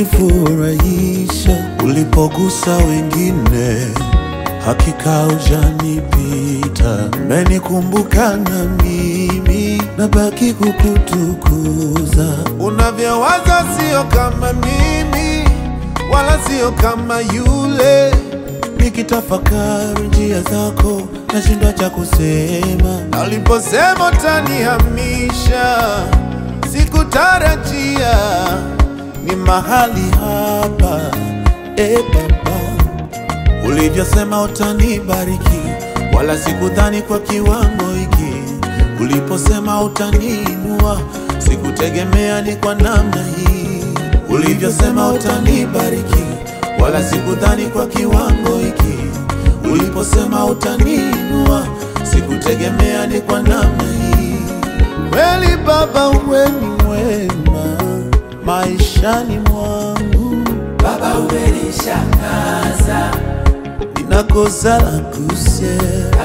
ulinifurahisha ulipogusa wengine, hakika hujanipita. Umenikumbuka na mimi nabaki kukutukuza. Unavyowaza sio kama mimi, wala sio kama yule. Nikitafakari njia zako nashindwa cha kusema. Na uliposema utanihamisha, sikutarajia ni mahali hapa. Baba, ulivyosema utanibariki, wala sikudhani kwa kiwango hiki. Uliposema utaniinua, sikutegemea ni kwa namna hii. Ulivyosema utanibariki, wala sikudhani kwa kiwango hiki. Uliposema utaniinua, sikutegemea ni kwa namna hii. Kweli Baba, wewe ni mwema maishani mwangu. Baba, umenishangaza, ninakosa la kusema,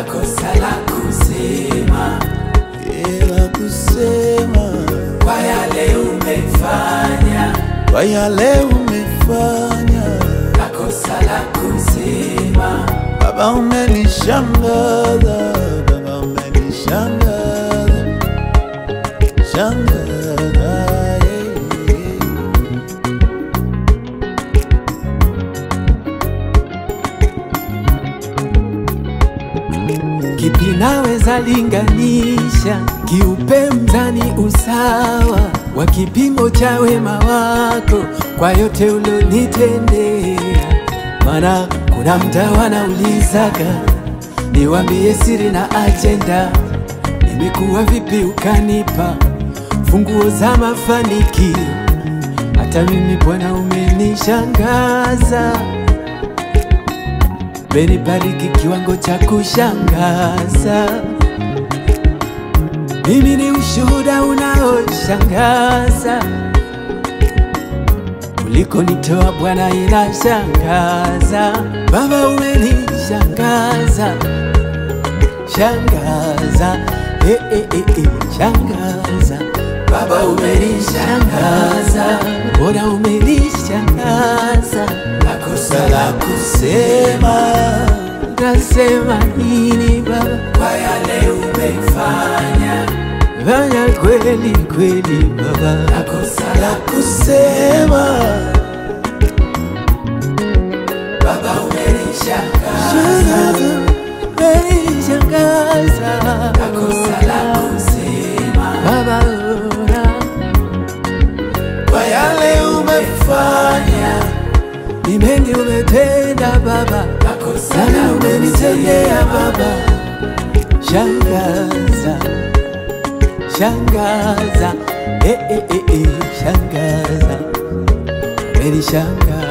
la kusema kwa yale umefanya, kwa yale umefanya. nakosa la kusema. Baba, umenishangaza, Baba, umenishangaza, shangaza. Kipi naweza linganisha, kiupe mzani usawa wa kipimo cha wema wako kwa yote ulionitendea. Mana kuna mda wanaulizaga niwambie siri na agenda, nimekuwa vipi ukanipa funguo za mafanikio. Hata mimi Bwana umenishangaza, umenibariki kiwango cha kushangaza. Mimi ni ushuhuda unaoshangaza, ulikonitoa Bwana inashangaza. Baba, umenishangaza, shangaza, shangaza. Baba, umenishangaza, Bwana umenishangaza. Nakosa la kusema, Nasema nini Baba kwa yale umefanya? Fanya kweli kweli Baba, nakosa la kusema. Baba, umenishangaza, umenishangaza. nakosa la kusema. Baba, kwa yale umefanya, Ni mengi umetenda Baba, nakosa la umenitendea Baba. Shangaza, shangaza, shangaza, umenishangaza.